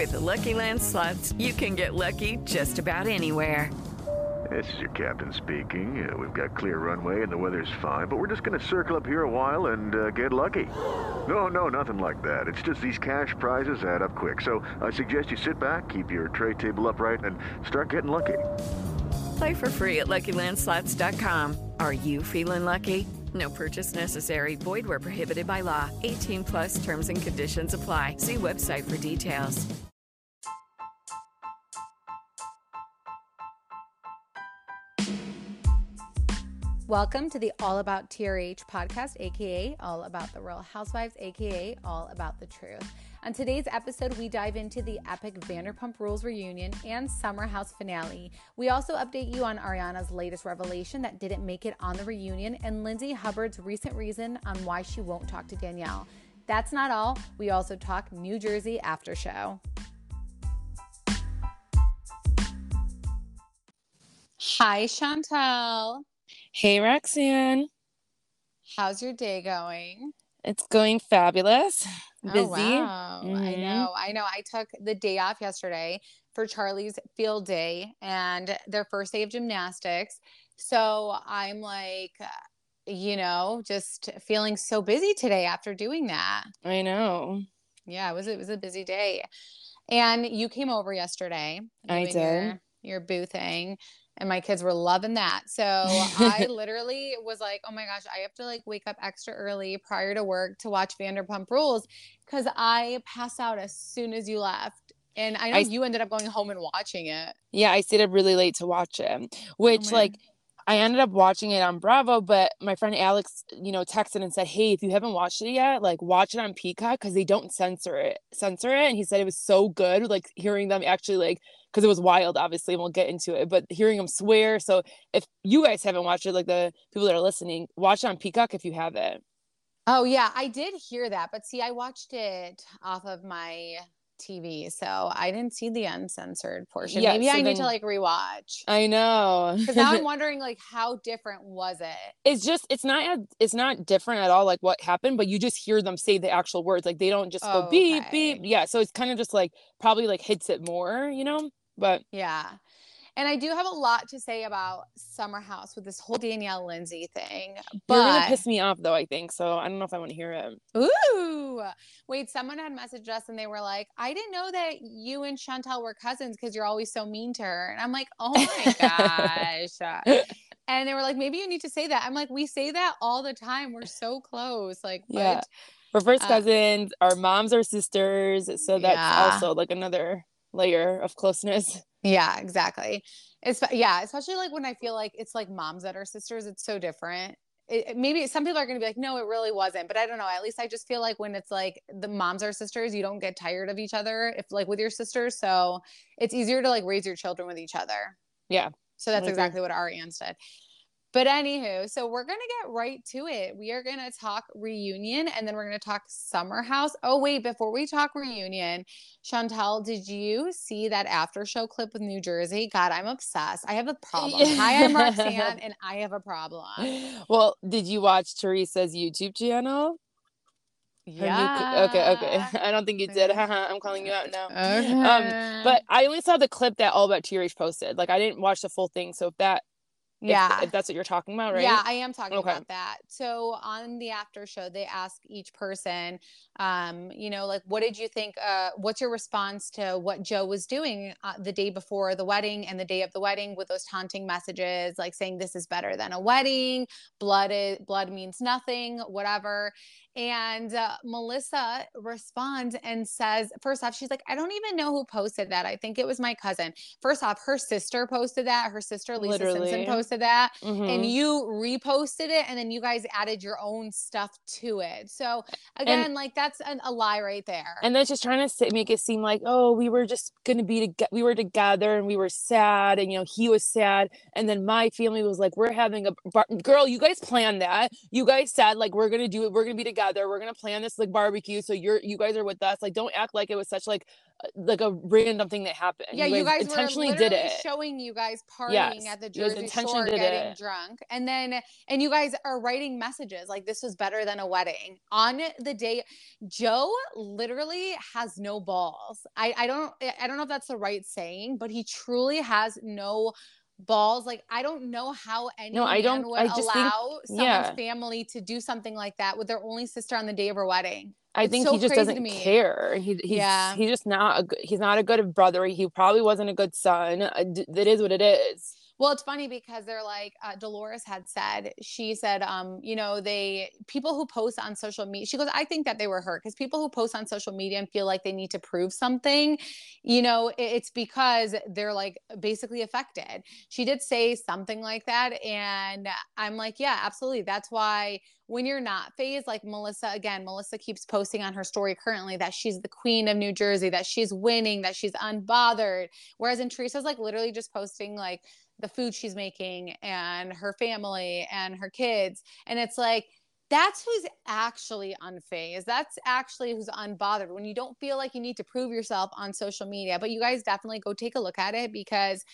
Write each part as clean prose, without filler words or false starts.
With the Lucky Land Slots, you can get lucky just about anywhere. This is your captain speaking. We've got clear runway and the weather's fine, but we're just going to circle up here a while and get lucky. No, nothing like that. It's just these cash prizes add up quick. So I suggest you sit back, keep your tray table upright, and start getting lucky. Play for free at LuckyLandSlots.com. Are you feeling lucky? No purchase necessary. Void where prohibited by law. 18 plus terms and conditions apply. See website for details. Welcome to the All About TRH podcast, aka All About the Real Housewives, aka All About the Truth. On today's episode, we dive into the epic Vanderpump Rules reunion and Summer House finale. We also update you on Ariana's latest revelation that didn't make it on the reunion and Lindsay Hubbard's recent reason on why she won't talk to Danielle. That's not all. We also talk New Jersey after show. Hi, Chantal. Hey, Roxanne. How's your day going? It's going fabulous. Busy. Oh, wow. Mm-hmm. I know. I took the day off yesterday for Charlie's field day and their first day of gymnastics. So I'm like, just feeling so busy today after doing that. I know. Yeah, it was a busy day. And you came over yesterday. I did. Your boo thing. And my kids were loving that. So I literally was like, oh my gosh, I have to wake up extra early prior to work to watch Vanderpump Rules because I passed out as soon as you left. And I know you ended up going home and watching it. Yeah, I stayed up really late to watch it, which I ended up watching it on Bravo, but my friend Alex, texted and said, hey, if you haven't watched it yet, watch it on Peacock because they don't censor it. And he said it was so good, hearing them actually because it was wild, obviously, and we'll get into it, but hearing them swear. So if you guys haven't watched it, the people that are listening, watch it on Peacock if you have it. Oh, yeah, I did hear that. But see, I watched it off of my TV, so I didn't see the uncensored portion. Yeah, maybe I need to rewatch. I know, because now I'm wondering how different was it? It's not different at all what happened, but you just hear them say the actual words, they don't just go beep beep. Yeah, so it's kind of just probably hits it more, but yeah. And I do have a lot to say about Summer House with this whole Danielle Lindsay thing. But you're gonna piss me off though, I think. So I don't know if I want to hear it. Ooh. Wait, someone had messaged us and they were like, I didn't know that you and Chantal were cousins because you're always so mean to her. And I'm like, oh my gosh. And they were like, maybe you need to say that. I'm like, we say that all the time. We're so close. Yeah. We're first cousins. Our moms are sisters. So that's also another layer of closeness. Yeah, exactly. Especially when I feel it's moms that are sisters, it's so different. Maybe some people are going to be like, no, it really wasn't. But I don't know. At least I just feel when it's the moms are sisters, you don't get tired of each other if with your sisters. So it's easier to raise your children with each other. Yeah. So that's exactly what our aunts did. But anywho, so we're going to get right to it. We are going to talk reunion and then we're going to talk Summer House. Oh, wait, before we talk reunion, Chantal, did you see that after show clip with New Jersey? God, I'm obsessed. I have a problem. Hi, I'm Roxanne and I have a problem. Well, did you watch Teresa's YouTube channel? Yeah. Okay. I don't think you did. I'm calling you out now. Okay. But I only saw the clip that All About TRH posted. I didn't watch the full thing. So if that's what you're talking about, right? Yeah, I am talking about that. So on the after show, they ask each person, what did you think? What's your response to what Joe was doing the day before the wedding and the day of the wedding with those taunting messages, saying this is better than a wedding, blood means nothing, whatever. And Melissa responds and says, first off, she's like, I don't even know who posted that. I think it was my cousin. First off, her sister posted that. Her sister, Lisa Simpson, posted that. Mm-hmm. And you reposted it. And then you guys added your own stuff to it. So again, that's a lie right there. And then she's trying to make it seem we were just going to be we were together and we were sad. And, he was sad. And then my family was we're having girl, you guys planned that. You guys said we're going to do it. We're going to be together. together. We're gonna plan this like barbecue, so you guys are with us. Like, don't act like it was such like a random thing that happened. Yeah, you guys were intentionally did literally it. showing you guys partying Yes, at the you guys Jersey intentionally Shore did getting it. drunk. And you guys are writing messages like this was better than a wedding. On the day, Joe literally has no balls. I don't know if that's the right saying, but he truly has no balls. Like, I don't know how any No, I man don't. would I just think, allow someone's yeah. family to do something like that with their only sister on the day of her wedding. I It's think so he just crazy to doesn't me. care. Yeah. He's just not he's not a good brother. He probably wasn't a good son. That is what it is. Well, it's funny because they're like, Dolores had said, she said, you know, people who post on social media, she goes, I think that they were hurt because people who post on social media and feel like they need to prove something, you know, it's because they're like basically affected. She did say something like that. And I'm like, yeah, absolutely. That's why when you're not phased, like Melissa keeps posting on her story currently that she's the queen of New Jersey, that she's winning, that she's unbothered. Whereas in Teresa's like literally just posting like the food she's making and her family and her kids. And it's like, that's who's actually unfazed. That's actually who's unbothered when you don't feel like you need to prove yourself on social media. But you guys definitely go take a look at it because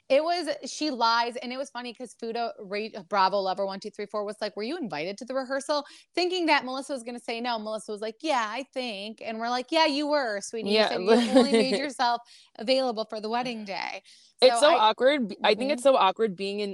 she lies. And it was funny because Fuda Bravo Lover 1234 was like, were you invited to the rehearsal? Thinking that Melissa was going to say no. Melissa was like, yeah, I think. And we're like, yeah, you were, sweetie. Yeah. You said you only made yourself available for the wedding day. It's so awkward. I think Mhm. it's so awkward being in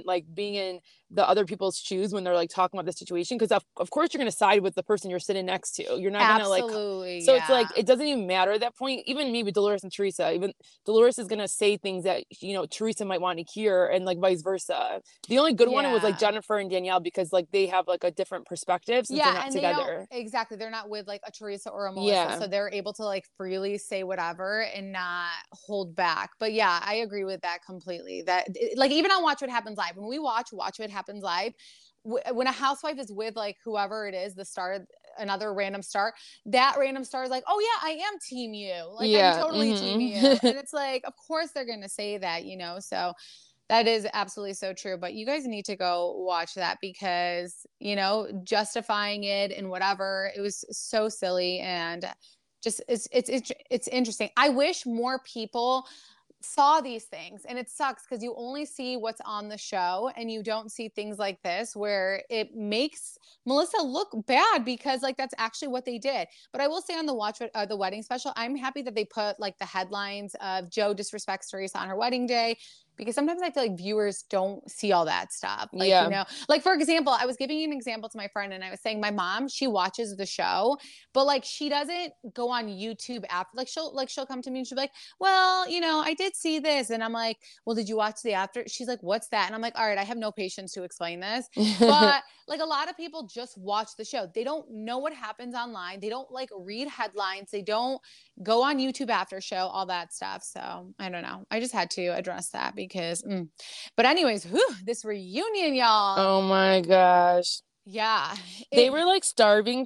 the other people's shoes when they're like talking about the situation. Cause of course you're going to side with the person you're sitting next to. You're not going to like, Absolutely. so Yeah. it's like, it doesn't even matter at that point. Even me with Dolores and Teresa, even Dolores is going to say things that, you know, Teresa might want to hear and like vice versa. The only good one was like Yeah. Jennifer and Danielle because like they have like a different perspective since they're Yeah, not and together. exactly. They're not with like a Teresa or a Melissa, Yeah. so they're able to like freely say whatever and not hold back. But yeah, I agree with that completely. Like even on Watch What Happens Live, when we watch What Happens Live, when a housewife is with like whoever it is, the star, another random star, that random star is like, oh yeah, I am team you. Like I'm totally team you. And it's like, of course they're gonna say that, you know. So that is absolutely so true. But you guys need to go watch that because, you know, justifying it and whatever, it was so silly and just it's interesting. I wish more people saw these things, and it sucks because you only see what's on the show and you don't see things like this where it makes Melissa look bad because like that's actually what they did. But I will say on the wedding special, I'm happy that they put like the headlines of Joe disrespects Teresa on her wedding day, because sometimes I feel like viewers don't see all that stuff. Like, Yeah. you know, like for example, I was giving an example to my friend and I was saying my mom, she watches the show, but like she doesn't go on YouTube after, she'll come to me and she'll be like, well, you know, I did see this. And I'm like, well, did you watch the after? She's like, what's that? And I'm like, all right, I have no patience to explain this. But like a lot of people just watch the show. They don't know what happens online. They don't like read headlines. They don't go on YouTube after show, all that stuff. So I don't know. I just had to address that because, but anyways, this reunion, y'all. Oh my gosh. Yeah. They were like starving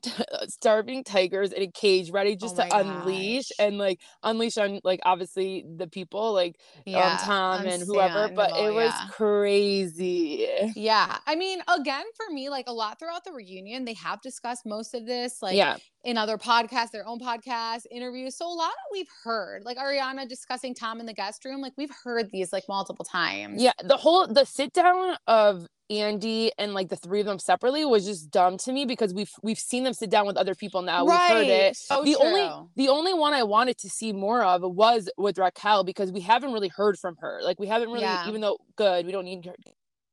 tigers in a cage, ready just to unleash gosh. and like unleash on like obviously the people like Tom and whoever, but it was crazy. Yeah. I mean, again, for me, like a lot throughout the reunion, they have discussed most of this, like in other podcasts, their own podcasts, interviews. So a lot that we've heard, like Ariana discussing Tom in the guest room, like we've heard these like multiple times. Yeah. The sit down of Andy and like the three of them separately was just dumb to me because we've seen them sit down with other people now. We've heard it. So the only one I wanted to see more of was with Raquel because we haven't really heard from her. Like we haven't really, even though good, we don't need her.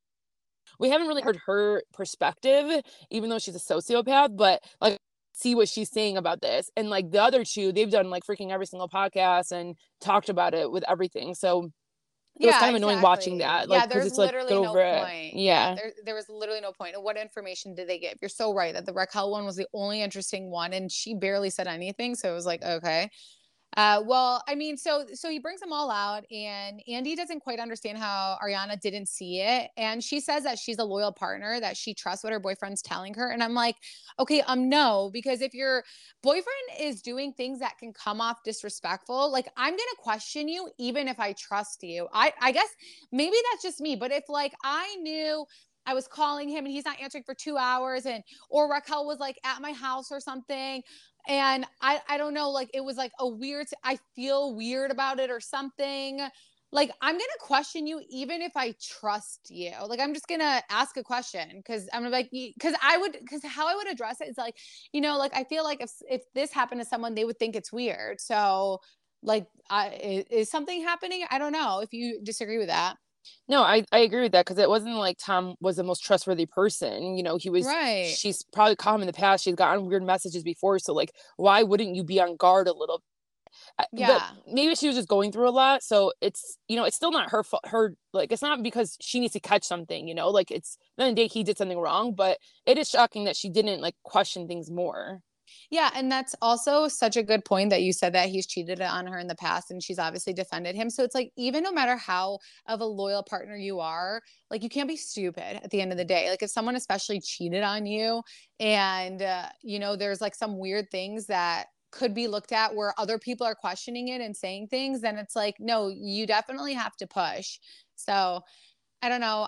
We haven't really heard her perspective, even though she's a sociopath, but like see what she's saying about this. And like the other two, they've done like freaking every single podcast and talked about it with everything. So it was kind of annoying watching that. Like, there's literally no point. Yeah. There was literally no point. And what information did they give? You're so right that the Raquel one was the only interesting one, and she barely said anything. So it was like, okay. Well, I mean, so he brings them all out, and Andy doesn't quite understand how Ariana didn't see it. And she says that she's a loyal partner, that she trusts what her boyfriend's telling her. And I'm like, okay, no, because if your boyfriend is doing things that can come off disrespectful, like I'm going to question you, even if I trust you. I guess maybe that's just me, but if like I knew I was calling him and he's not answering for 2 hours, or Raquel was like at my house or something. And I don't know, like it was like I feel weird about it or something. Like, I'm going to question you even if I trust you. Like, I'm just going to ask a question because I'm gonna be like, because how I would address it is like, like I feel like if this happened to someone, they would think it's weird. So like, is something happening? I don't know if you disagree with that. No, I agree with that because it wasn't like Tom was the most trustworthy person. Right. She's probably caught him in the past. She's gotten weird messages before. So like, why wouldn't you be on guard a little? But Yeah. maybe she was just going through a lot. So it's still not her fault. Like, it's not because she needs to catch something, like it's the end of the day he did something wrong, but it is shocking that she didn't like question things more. Yeah, and that's also such a good point that you said that he's cheated on her in the past and she's obviously defended him. So it's like, even no matter how of a loyal partner you are, like you can't be stupid at the end of the day. Like if someone especially cheated on you and there's like some weird things that could be looked at where other people are questioning it and saying things, then it's like, no, you definitely have to push. So I don't know.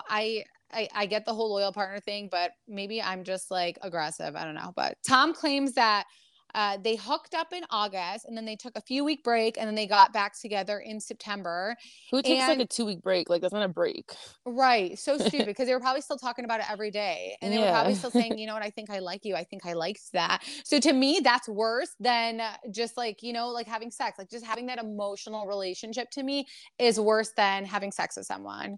I get the whole loyal partner thing, but maybe I'm just like aggressive. I don't know. But Tom claims that they hooked up in August and then they took a few-week break and then they got back together in September. Who takes like a 2-week break? Like, that's not a break. Right. So stupid because they were probably still talking about it every day. And they were probably still saying, you know what, I think I like you. I think I liked that. So to me, that's worse than just like, like having sex. Like just having that emotional relationship to me is worse than having sex with someone.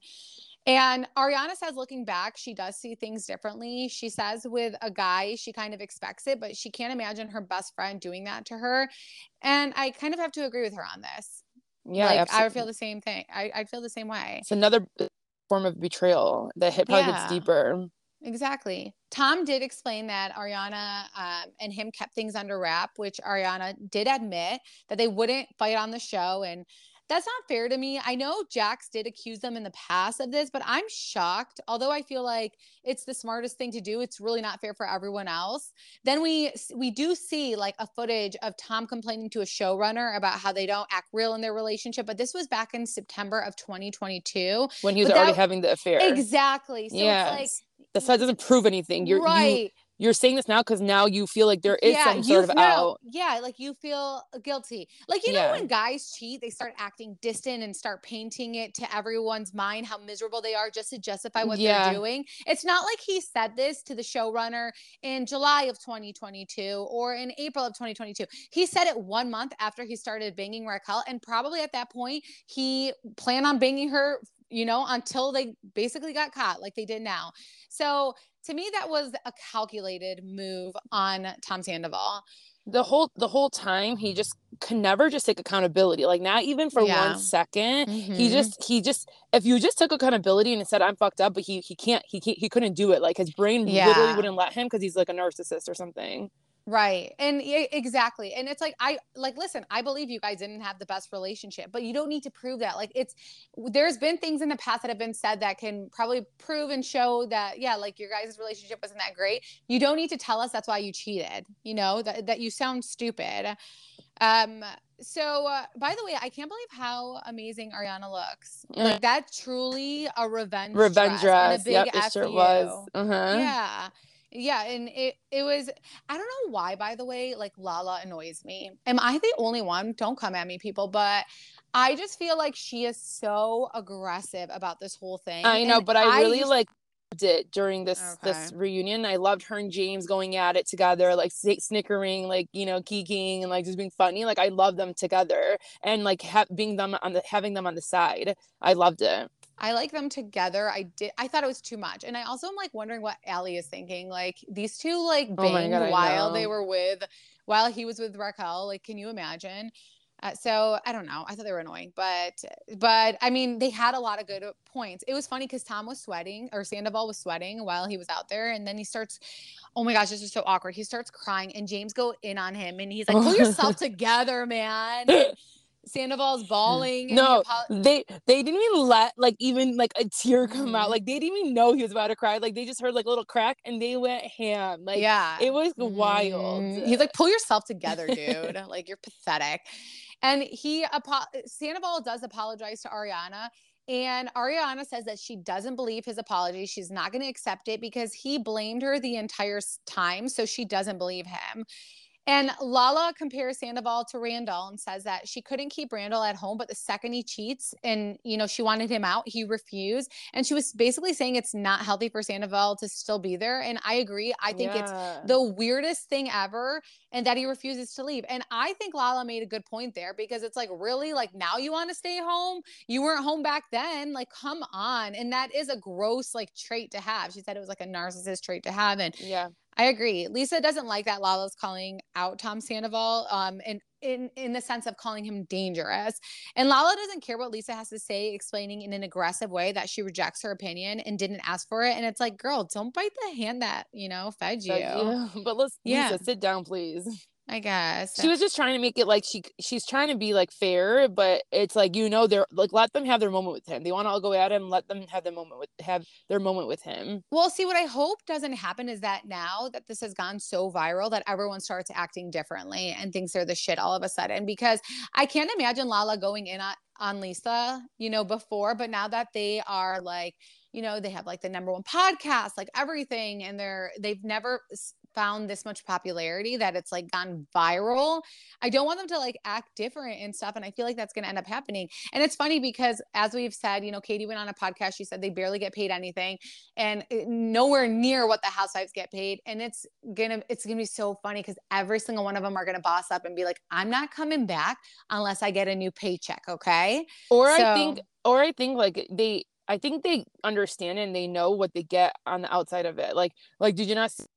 And Ariana says, looking back, she does see things differently. She says with a guy, she kind of expects it, but she can't imagine her best friend doing that to her. And I kind of have to agree with her on this. Yeah, like absolutely. I would feel the same thing. I'd feel the same way. It's another form of betrayal that probably hits deeper. Exactly. Tom did explain that Ariana and him kept things under wrap, which Ariana did admit that they wouldn't fight on the show. And that's not fair to me. I know Jax did accuse them in the past of this, but I'm shocked. Although I feel like it's the smartest thing to do, it's really not fair for everyone else. Then we do see like a footage of Tom complaining to a showrunner about how they don't act real in their relationship. But this was back in September of 2022 when he was already having the affair. Exactly. So it's like, that doesn't prove anything. You're saying this now because now you feel like there is some sort of out. Yeah, like you feel guilty. Like, know, when guys cheat, they start acting distant and start painting it to everyone's mind how miserable they are just to justify what they're doing. It's not like he said this to the showrunner in July of 2022 or in April of 2022. He said it 1 month after he started banging Raquel. And probably at that point, he planned on banging her, until they basically got caught like they did now. So to me, that was a calculated move on Tom Sandoval. The whole time he just could never just take accountability, like not even for 1 second. He just if you just took accountability and said I'm fucked up, but he couldn't do it. Like his brain literally wouldn't let him because he's like a narcissist or something. Right. And exactly. And it's like, listen, I believe you guys didn't have the best relationship, but you don't need to prove that. Like there's been things in the past that have been said that can probably prove and show that, like your guys' relationship wasn't that great. You don't need to tell us that's why you cheated, that you sound stupid. So by the way, I can't believe how amazing Ariana looks. Like that's truly a revenge dress. And a big it sure was. Yeah. Yeah, and it was, I don't know why, by the way, like Lala annoys me. Am I the only one? Don't come at me, people, but I just feel like she is so aggressive about this whole thing. I know, but I really loved it during this reunion. I loved her and James going at it together, like snickering, like, geeking and like just being funny. Like I love them together and like having them on the side. I loved it. I like them together. I thought it was too much. And I also am like wondering what Allie is thinking. Like these two like banged while he was with Raquel. Like, can you imagine? So I don't know. I thought they were annoying, but I mean, they had a lot of good points. It was funny because Tom was sweating, or Sandoval was sweating while he was out there. And then he starts, oh my gosh, this is so awkward. He starts crying and James go in on him and he's like, pull yourself together, man. Sandoval's bawling. No, they didn't even let like even like a tear come out. Like they didn't even know he was about to cry. Like they just heard like a little crack and they went ham. Like it was wild. He's like, pull yourself together, dude. Like you're pathetic. And Sandoval does apologize to Ariana. And Ariana says that she doesn't believe his apology. She's not going to accept it because he blamed her the entire time. So she doesn't believe him. And Lala compares Sandoval to Randall and says that she couldn't keep Randall at home, but the second he cheats and, she wanted him out, he refused. And she was basically saying it's not healthy for Sandoval to still be there. And I agree. I think it's the weirdest thing ever, and that he refuses to leave. And I think Lala made a good point there, because it's like, really, like, now you want to stay home? You weren't home back then. Like, come on. And that is a gross, like, trait to have. She said it was like a narcissist trait to have. And I agree. Lisa doesn't like that Lala's calling out Tom Sandoval, and in the sense of calling him dangerous. And Lala doesn't care what Lisa has to say, explaining in an aggressive way that she rejects her opinion and didn't ask for it. And it's like, girl, don't bite the hand that, fed you. But Lisa, sit down, please. I guess she was just trying to make it like she's trying to be like fair, but it's like, they're like, let them have their moment with him. They want to all go at him, let them have their moment with him. Well, see, what I hope doesn't happen is that now that this has gone so viral, that everyone starts acting differently and thinks they're the shit all of a sudden. Because I can't imagine Lala going in on Lisa, before, but now that they are like, they have like the #1 podcast, like everything, and they've never found this much popularity that it's like gone viral. I don't want them to like act different and stuff. And I feel like that's going to end up happening. And it's funny because, as we've said, Katie went on a podcast. She said they barely get paid anything, and nowhere near what the housewives get paid. And it's gonna be so funny because every single one of them are going to boss up and be like, I'm not coming back unless I get a new paycheck. Okay. I think like I think they understand and they know what they get on the outside of it. Like, did you not see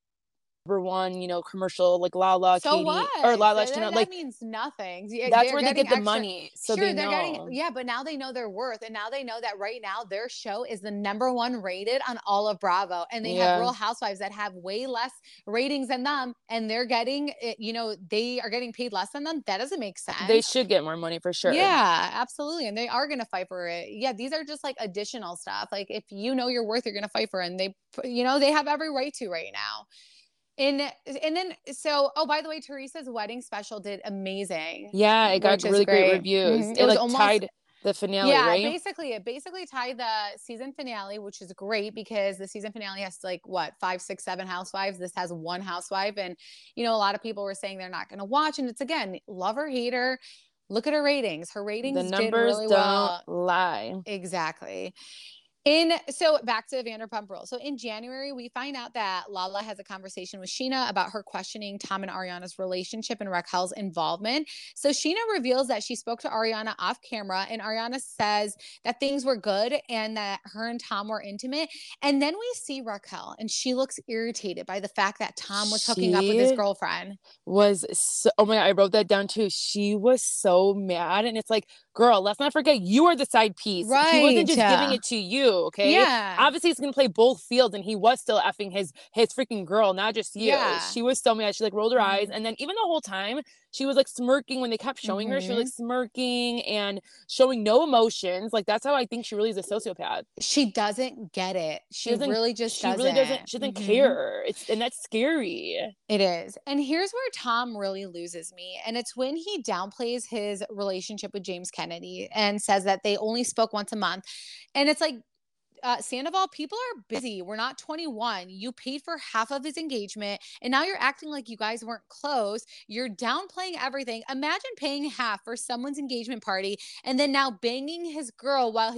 #1, commercial, like Lala, so Katie, what? or Lala, that like, means nothing. That's where they get the money. So sure, they know. but now they know their worth, and now they know that right now their show is the #1 rated on all of Bravo, and they have Real Housewives that have way less ratings than them, and they're getting, they are getting paid less than them. That doesn't make sense. They should get more money for sure. Yeah, absolutely, and they are going to fight for it. Yeah, these are just like additional stuff. Like, if you know your worth, you're going to fight for it, and they have every right to right now. And then, by the way, Teresa's wedding special did amazing. Yeah, it got really great reviews. Mm-hmm. It like almost tied the finale, right? Yeah, it basically tied the season finale, which is great because the season finale has like 5, 6, 7 housewives. This has 1 housewife, and a lot of people were saying they're not going to watch, and it's, again, love her, hate her. Look at her ratings. Her ratings the numbers did really don't lie. Exactly. So back to Vanderpump Rules. So in January, we find out that Lala has a conversation with Sheena about her questioning Tom and Ariana's relationship and Raquel's involvement. So Sheena reveals that she spoke to Ariana off camera, and Ariana says that things were good and that her and Tom were intimate. And then we see Raquel, and she looks irritated by the fact that Tom was hooking up with his girlfriend. Oh my God, I wrote that down too. She was so mad, and it's like, girl, let's not forget you are the side piece. Right. He wasn't just giving it to you. Okay. Yeah. Obviously, he's gonna play both fields, and he was still effing his freaking girl, not just you. Yeah. She was so mad. She like rolled her eyes, and then even the whole time she was like smirking when they kept showing her. She was like smirking and showing no emotions. Like, that's how I think she really is a sociopath. She doesn't get it. She really doesn't. She doesn't care. And that's scary. It is. And here's where Tom really loses me, and it's when he downplays his relationship with James Kennedy and says that they only spoke once a month, and it's like, Sandoval, people are busy. We're not 21. You paid for half of his engagement, and now you're acting like you guys weren't close. You're downplaying everything. Imagine paying half for someone's engagement party and then now banging his girl while he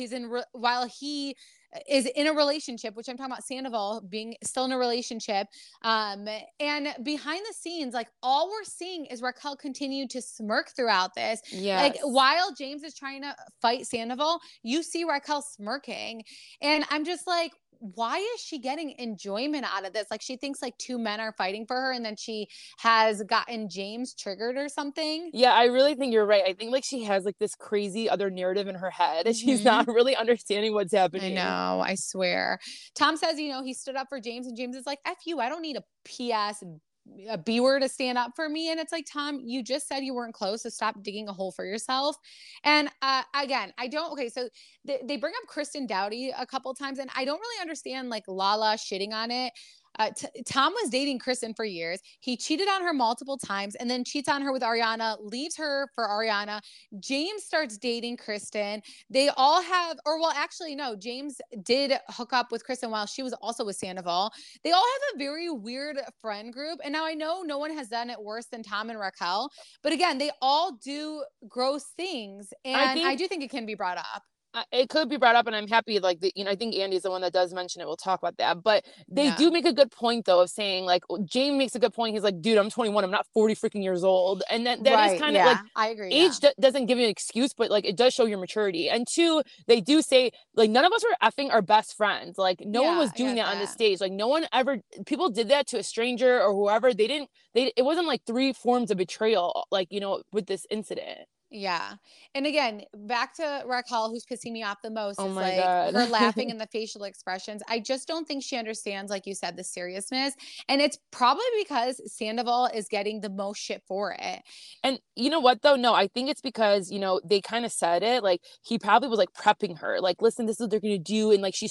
is in a relationship, which I'm talking about Sandoval being still in a relationship. And behind the scenes, like, all we're seeing is Raquel continue to smirk throughout this. Yes. Like, while James is trying to fight Sandoval, you see Raquel smirking. And I'm just like, why is she getting enjoyment out of this? Like, she thinks like 2 men are fighting for her, and then she has gotten James triggered or something. Yeah, I really think you're right. I think like she has like this crazy other narrative in her head, and she's not really understanding what's happening. I know, I swear. Tom says, he stood up for James, and James is like, F you, I don't need a B word to stand up for me. And it's like, Tom, you just said you weren't close, so stop digging a hole for yourself. And again, so they bring up Kristen Doughty a couple times, and I don't really understand like Lala shitting on it. Tom was dating Kristen for years. He cheated on her multiple times and then cheats on her with Ariana, leaves her for Ariana. James starts dating Kristen. They all have, or well, actually, no, James did hook up with Kristen while she was also with Sandoval. They all have a very weird friend group. And now I know no one has done it worse than Tom and Raquel. But again, they all do gross things. And I do think it can be brought up. It could be brought up, and I'm happy, like, I think Andy's the one that does mention it. We'll talk about that. But they do make a good point, though, of saying, like, James makes a good point. He's like, dude, I'm 21. I'm not 40 freaking years old. And that is kind of like, I agree. Age doesn't give you an excuse, but like, it does show your maturity. And two, they do say, like, none of us were effing our best friends. Like, no one was doing that on the stage. Like, no one ever, people did that to a stranger or whoever. It wasn't like 3 forms of betrayal, like, with this incident. Yeah. And again, back to Raquel, who's pissing me off the most is like God. her laughing and the facial expressions. I just don't think she understands, like you said, the seriousness. And it's probably because Sandoval is getting the most shit for it. And you know what, though? No, I think it's because, they kind of said it, like, he probably was like prepping her, like, listen, this is what they're going to do. And like, she's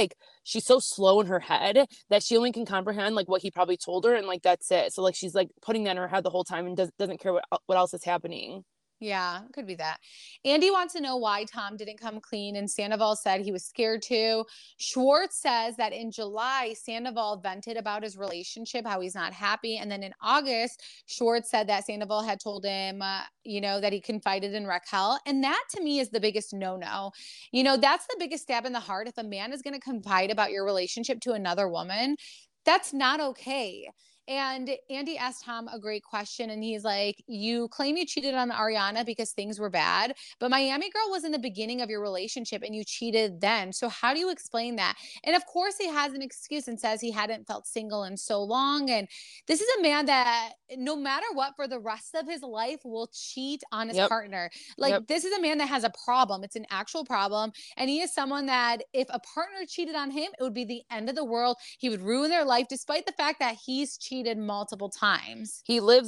so slow in her head that she only can comprehend like what he probably told her. And like, that's it. So like, she's like putting that in her head the whole time and doesn't care what else is happening. Yeah, could be that. Andy wants to know why Tom didn't come clean, and Sandoval said he was scared to. Schwartz says that in July, Sandoval vented about his relationship, how he's not happy. And then in August, Schwartz said that Sandoval had told him, that he confided in Raquel. And that to me is the biggest no-no. That's the biggest stab in the heart. If a man is going to confide about your relationship to another woman, that's not okay. And Andy asked Tom a great question. And he's like, you claim you cheated on Ariana because things were bad, but Miami Girl was in the beginning of your relationship and you cheated then. So how do you explain that? And of course he has an excuse and says he hadn't felt single in so long. And this is a man that no matter what, for the rest of his life will cheat on his partner. Like this is a man that has a problem. It's an actual problem. And he is someone that if a partner cheated on him, it would be the end of the world. He would ruin their life, despite the fact that he's cheated multiple times. He lives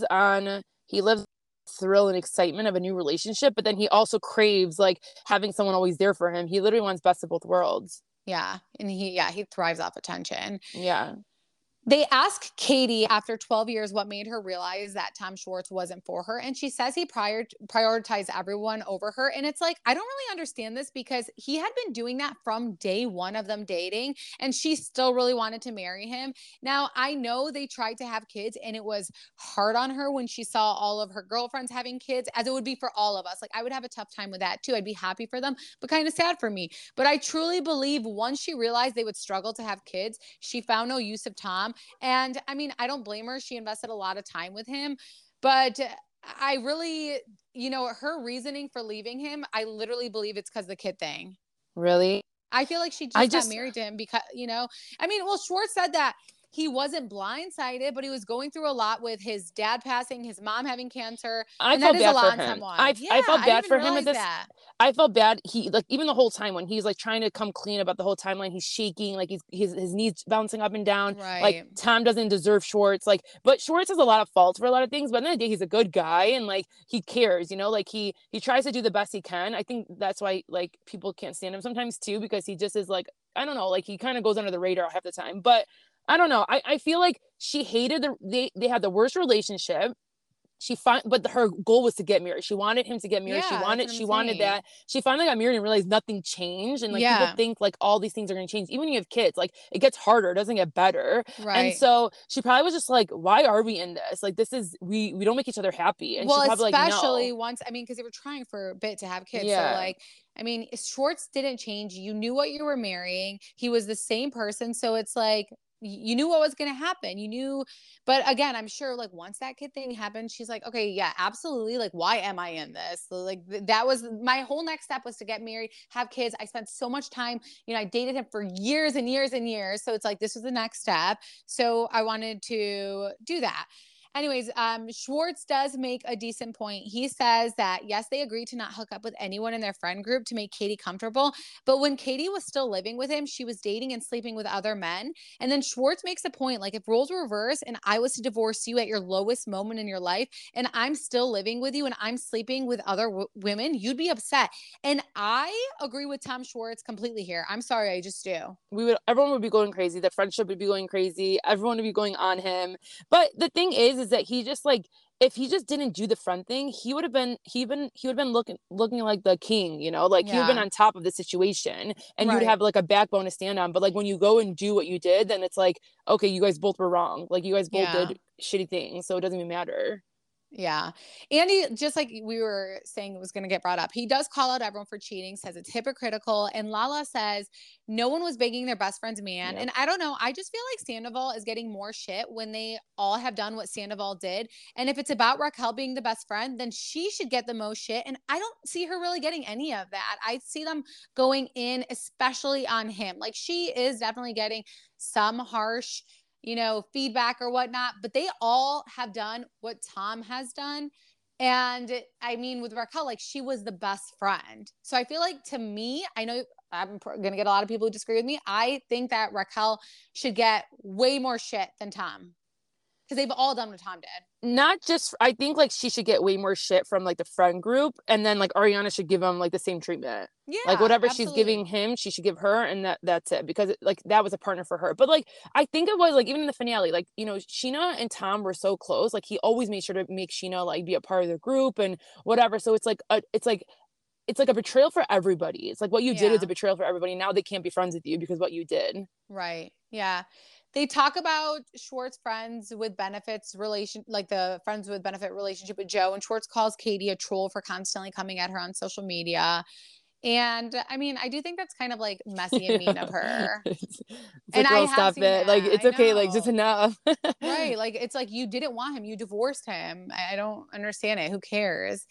thrill and excitement of a new relationship, but then he also craves like having someone always there for him. He literally wants best of both worlds. Yeah. And he thrives off attention. Yeah. They ask Katie after 12 years what made her realize that Tom Schwartz wasn't for her. And she says he prioritized everyone over her. And it's like, I don't really understand this because he had been doing that from day one of them dating. And she still really wanted to marry him. Now, I know they tried to have kids and it was hard on her when she saw all of her girlfriends having kids, as it would be for all of us. Like, I would have a tough time with that too. I'd be happy for them, but kind of sad for me. But I truly believe once she realized they would struggle to have kids, she found no use of Tom. And I mean, I don't blame her. She invested a lot of time with him, but I really, her reasoning for leaving him, I literally believe it's because the kid thing. Really? I feel like she just got married to him because, Schwartz said that he wasn't blindsided, but he was going through a lot with his dad passing, his mom having cancer. I felt bad for him. I felt bad for him at this. I felt bad. He like even the whole time when he's like trying to come clean about the whole timeline, he's shaking, like his knees bouncing up and down. Right. Like Tom doesn't deserve Schwartz. Like, but Schwartz has a lot of faults for a lot of things. But at the end of the day, he's a good guy and like he cares. Like he tries to do the best he can. I think that's why like people can't stand him sometimes too, because he just is like, I don't know, like he kind of goes under the radar half the time. But I don't know. I feel like she hated they had the worst relationship. But her goal was to get married. She wanted him to get married. Yeah, she wanted that. She finally got married and realized nothing changed. And like people think like all these things are going to change. Even when you have kids, like it gets harder. It doesn't get better. Right. And so she probably was just like, why are we in this? Like this is, we don't make each other happy. And she probably especially like, no. once, because they were trying for a bit to have kids. Yeah. So like, Schwartz didn't change. You knew what you were marrying. He was the same person. So it's like, you knew what was going to happen. You knew, but again, I'm sure like once that kid thing happened, she's like, okay, yeah, absolutely. Like, why am I in this? So, like that was my whole next step, was to get married, have kids. I spent so much time, I dated him for years and years and years. So it's like, this was the next step. So I wanted to do that. Anyways, Schwartz does make a decent point. He says that, yes, they agreed to not hook up with anyone in their friend group to make Katie comfortable. But when Katie was still living with him, she was dating and sleeping with other men. And then Schwartz makes a point, like, if roles were reversed and I was to divorce you at your lowest moment in your life and I'm still living with you and I'm sleeping with other women, you'd be upset. And I agree with Tom Schwartz completely here. I'm sorry, I just do. Everyone would be going crazy. The friendship would be going crazy. Everyone would be going on him. But the thing is that he just like, if he just didn't do the friend thing, he would have been looking like the king, you know, like he would have been on top of the situation and you would have like a backbone to stand on. But like when you go and do what you did, then it's like, okay, you guys both were wrong. Like you guys both did shitty things. So it doesn't even matter. Yeah. Andy, just like we were saying, it was going to get brought up. He does call out everyone for cheating, says it's hypocritical. And Lala says no one was begging their best friend's man. Yeah. And I don't know. I just feel like Sandoval is getting more shit when they all have done what Sandoval did. And if it's about Raquel being the best friend, then she should get the most shit. And I don't see her really getting any of that. I see them going in, especially on him. Like she is definitely getting some harsh feedback or whatnot, but they all have done what Tom has done. And I mean, with Raquel, like she was the best friend. So I feel like to me, I know I'm going to get a lot of people who disagree with me. I think that Raquel should get way more shit than Tom. Because they've all done what Tom did. Not just, I think like she should get way more shit from like the friend group. And then like Ariana should give him like the same treatment. Yeah. Like whatever she's giving him, she should give her. And that's it. Because like that was a partner for her. But like, I think it was like, even in the finale, like, Scheana and Tom were so close. Like he always made sure to make Scheana like be a part of the group and whatever. So it's like a betrayal for everybody. It's like what you did is a betrayal for everybody. Now they can't be friends with you because what you did. Right. Yeah. They talk about Schwartz friends with benefits like the friends with benefit relationship with Joe, and Schwartz calls Katie a troll for constantly coming at her on social media. And I mean, I do think that's kind of like messy and mean of her. And I stop it. Like it's okay. Like just enough. Right. Like it's like you didn't want him. You divorced him. I don't understand it. Who cares?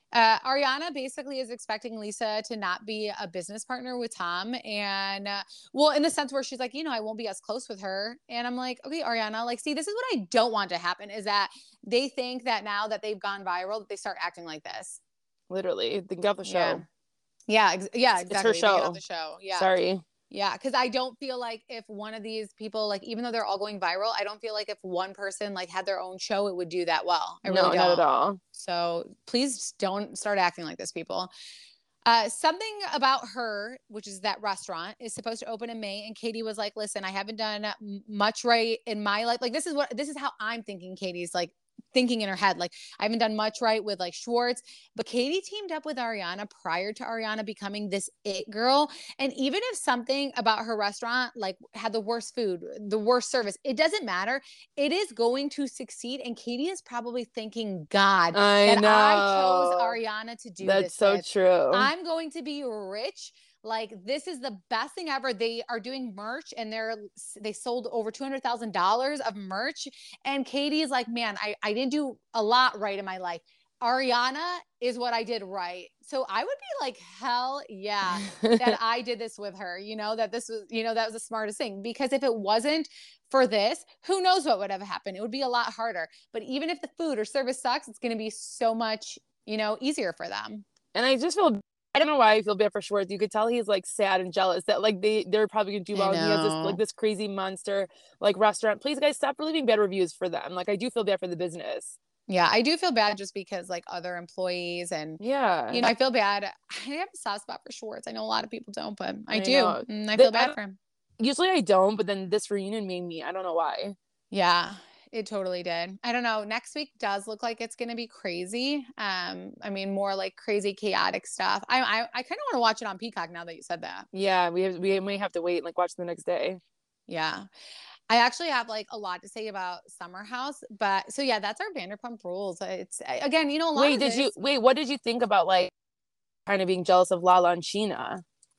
Ariana basically is expecting Lisa to not be a business partner with Tom. And in the sense where she's like, I won't be as close with her. And I'm like, okay, Ariana, like, see, this is what I don't want to happen is that they think that now that they've gone viral, that they start acting like this. Literally. They get off the show. Yeah, exactly. It's her show. They get off the show. Yeah. Sorry. Yeah, because I don't feel like if one of these people, like, even though they're all going viral, I don't feel like if one person like had their own show, it would do that well. I really don't. Not at all. So please don't start acting like this, people. Something about her, which is that restaurant, is supposed to open in May. And Katie was like, listen, I haven't done much right in my life. Like, this is how I'm thinking. Katie's like thinking in her head, like, I haven't done much right with like Schwartz, but Katie teamed up with Ariana prior to Ariana becoming this it girl. And even if something about her restaurant like had the worst food, the worst service, it doesn't matter. It is going to succeed. And Katie is probably thinking, God, I chose Ariana to do this. That's so true. I'm going to be rich. Like, this is the best thing ever. They are doing merch and they sold over $200,000 of merch. And Katie's like, man, I didn't do a lot right in my life. Ariana is what I did right. So I would be like, hell yeah, that I did this with her, that this was, that was the smartest thing. Because if it wasn't for this, who knows what would have happened? It would be a lot harder. But even if the food or service sucks, it's going to be so much, easier for them. And I just feel, I don't know why I feel bad for Schwartz. You could tell he's like sad and jealous that like they're probably gonna do well. And he has this crazy monster like restaurant. Please guys, stop leaving bad reviews for them. Like I do feel bad for the business. Yeah, I do feel bad just because like other employees and I feel bad. I have a soft spot for Schwartz. I know a lot of people don't, but I do. And I feel bad for him. Usually I don't, but then this reunion made me. I don't know why. Yeah. It totally did. I don't know. Next week does look like it's going to be crazy. I mean, more like crazy, chaotic stuff. I kind of want to watch it on Peacock now that you said that. Yeah, we may have to wait and like watch the next day. Yeah. I actually have like a lot to say about Summer House, but so yeah, that's our Vanderpump Rules. It's again, a lot. What did you think about like kind of being jealous of Lala and Scheana?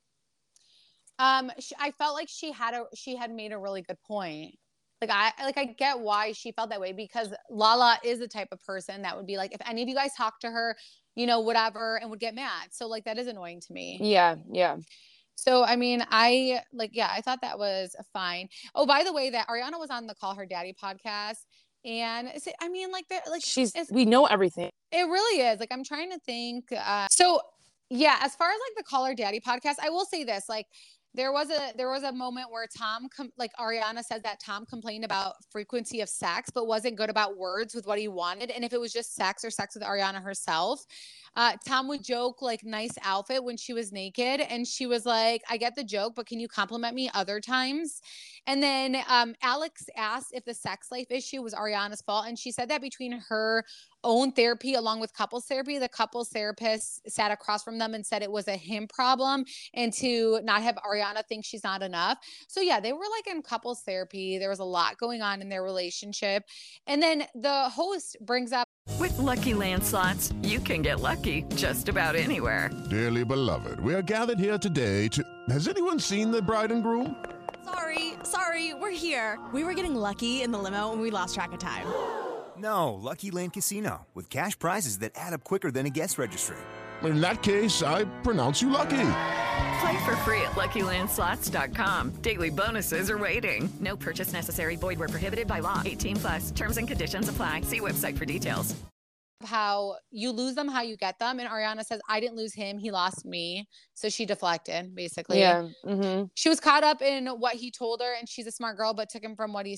I felt like she had made a really good point. I get why she felt that way, because Lala is the type of person that would be like, if any of you guys talk to her, whatever, and would get mad. So like, that is annoying to me. Yeah. So, I mean, I thought that was fine. Oh, by the way, that Ariana was on the Call Her Daddy podcast, And I mean, like, they're like, we know everything. It really is. Like, I'm trying to think. So yeah, as far as like the Call Her Daddy podcast, I will say this, like, there was a moment where like Ariana said that Tom complained about frequency of sex, but wasn't good about words with what he wanted. And if it was just sex or sex with Ariana herself, Tom would joke like nice outfit when she was naked. And she was like, I get the joke, but can you compliment me other times? And then Alex asked if the sex life issue was Ariana's fault. And she said that between her own therapy along with couples therapy, the couples therapist sat across from them and said it was a him problem and to not have Ariana think she's not enough. So yeah, they were like in couples therapy. There was a lot going on in their relationship. And then the host brings up, With Lucky Land Slots, you can get lucky just about anywhere. Dearly beloved, we are gathered here today to... Has anyone seen the bride and groom? Sorry, we're here. We were getting lucky in the limo and we lost track of time. No, Lucky Land Casino, with cash prizes that add up quicker than a guest registry. In that case, I pronounce you lucky. Play for free at LuckyLandSlots.com. Daily bonuses are waiting. No purchase necessary. Void where prohibited by law. 18+. Terms and conditions apply. See website for details. how you lose them, how you get them. And Ariana says, I didn't lose him. He lost me. So she deflected, basically. Yeah. Mm-hmm. She was caught up in what he told her, and she's a smart girl, but took him from what he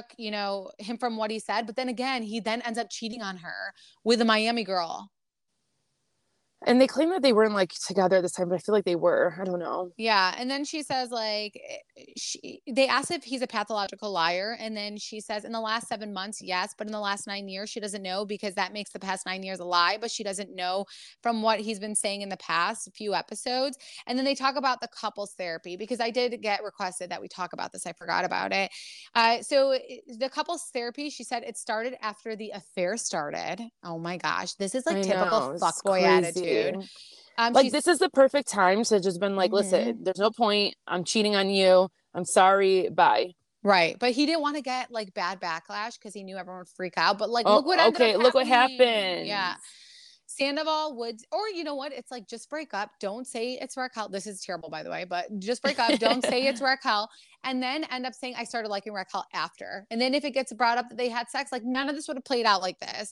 said. But then again, he then ends up cheating on her with a Miami girl. And they claim that they weren't like together at this time, but I feel like they were. I don't know. Yeah. And then she says, like, they asked if he's a pathological liar. And then she says, in the last 7 months, yes. But in the last 9 years, she doesn't know, because that makes the past 9 years a lie. But she doesn't know from what he's been saying in the past few episodes. And then they talk about the couples therapy, because I did get requested that we talk about this. I forgot about it. So the couples therapy, she said it started after the affair started. Oh my gosh. This is like typical fuckboy attitude. Like, this is the perfect time to just been like, listen, there's no point. I'm cheating on you. I'm sorry. Bye. Right. But he didn't want to get like bad backlash because he knew everyone would freak out. But like, look what happened. Yeah. Sandoval would, or you know what? It's like, just break up. Don't say it's Raquel. This is terrible, by the way, but just break up. Don't say it's Raquel. And then end up saying, I started liking Raquel after. And then if it gets brought up that they had sex, like none of this would have played out like this.